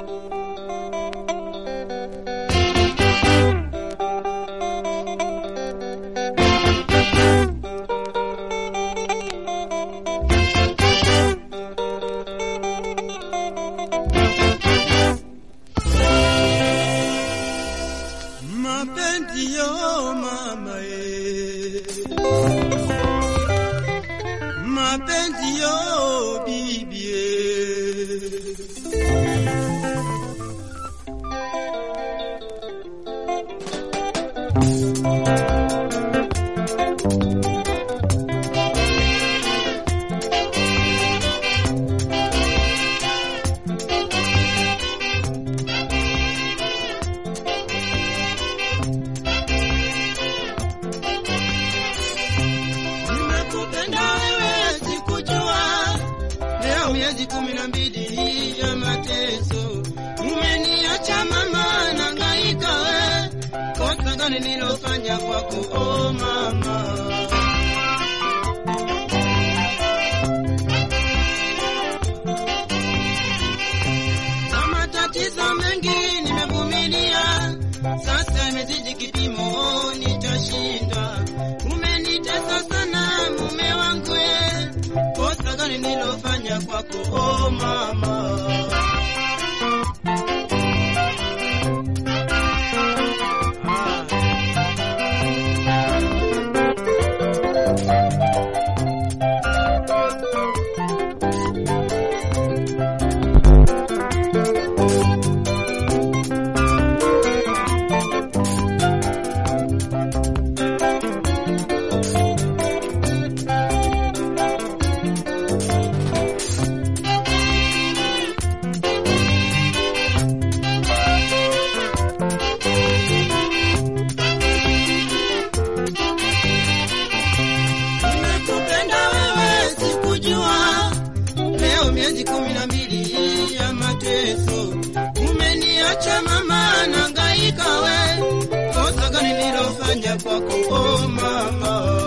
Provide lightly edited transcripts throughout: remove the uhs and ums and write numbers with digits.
Mapenzi yo mama mapenzi yo bibi miezi 12 ya mateso, umeniacha mama nangaika we, kosa gani nilofanya kwako oh mama? Na matatizo mengi nimevumilia, sasa imezidi kipimo nitashinda. Umenitesa sana mume wangu kosa gani nilofanya kwako oh mama? Miezi 12 ya mateso, umeniacha mama nangaika we, kosa gani nilofanya kwako oh mama?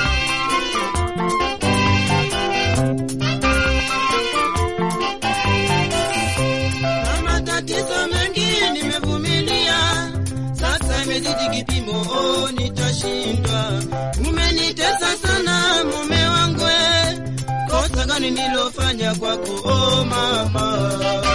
Na matatizo mengi nimevumilia, sasa imezidi kipimo oh nitashindwa. Umenitesa sana mume wangu kosa gani nilofanya kwako oh mama?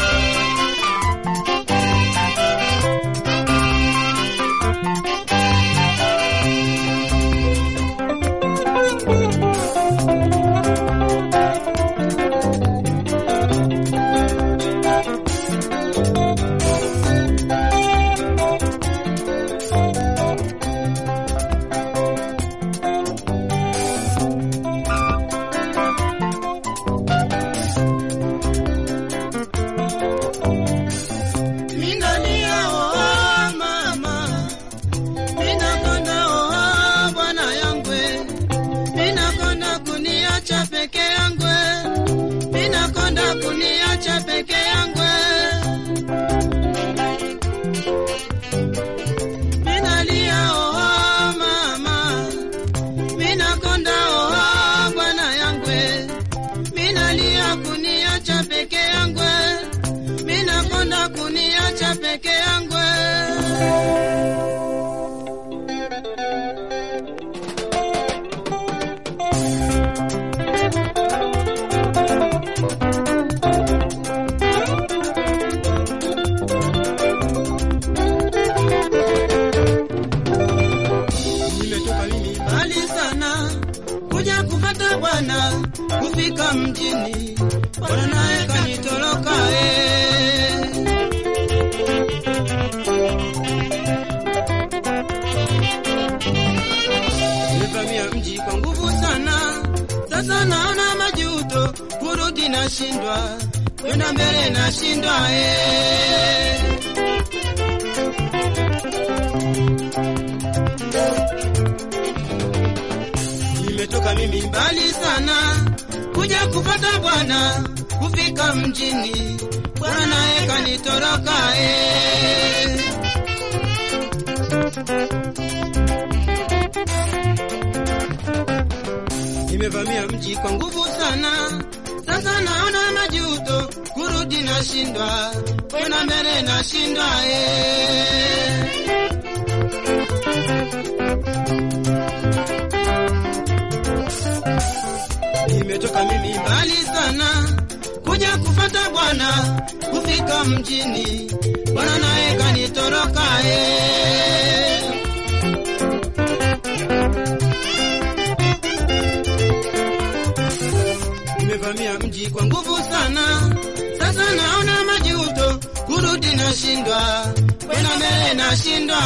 Kuniacha peke yangu, minalia oh mama, minakonda oh bwana yangu, minalia kuniacha peke yangu, minakonda kuniacha peke yangu. Kufika mjini bwana naye kanitoroka nilivamia mji kwa nguvu sana, sasa naona majuto, kurudi nashindwa, kwenda mbele nashindwa nimetoka mimi mbali sana kuja kupata bwana, kufika mjini bwana naye kanitoroka nimevamia mji kwa nguvu sana, sasa naona majuto, kurudi na nashindwa, kwenda mbele nashindwa Nimetoka mimi mbali sana kuja kufata Bwana, kufika mjini Bwana naye kanitoroka Nimevamia mji kwa nguvu sana, sasa naona majuto, kurudi nashindwa, kwenda mbele nashindwa